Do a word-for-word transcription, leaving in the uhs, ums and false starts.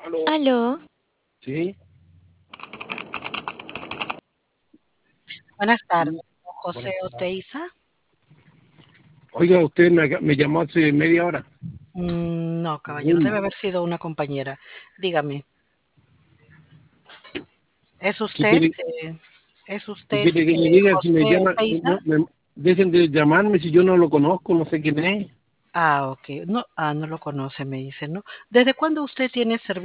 Aló. Aló, Sí, Buenas tardes, sí, José buenas tardes. Oteiza. Oiga, usted me, me llamó hace media hora. Mm, no, caballero, Una. debe haber sido una compañera. Dígame, ¿es ¿Qué usted, quiere, eh, es qué usted quiere que le eh, diga si me José llaman? Oteiza? No, me- dejen de llamarme si yo no lo conozco, no sé quién es. Ah, ok. No, ah, no lo conoce, me dice, ¿no? ¿Desde cuándo usted tiene servicio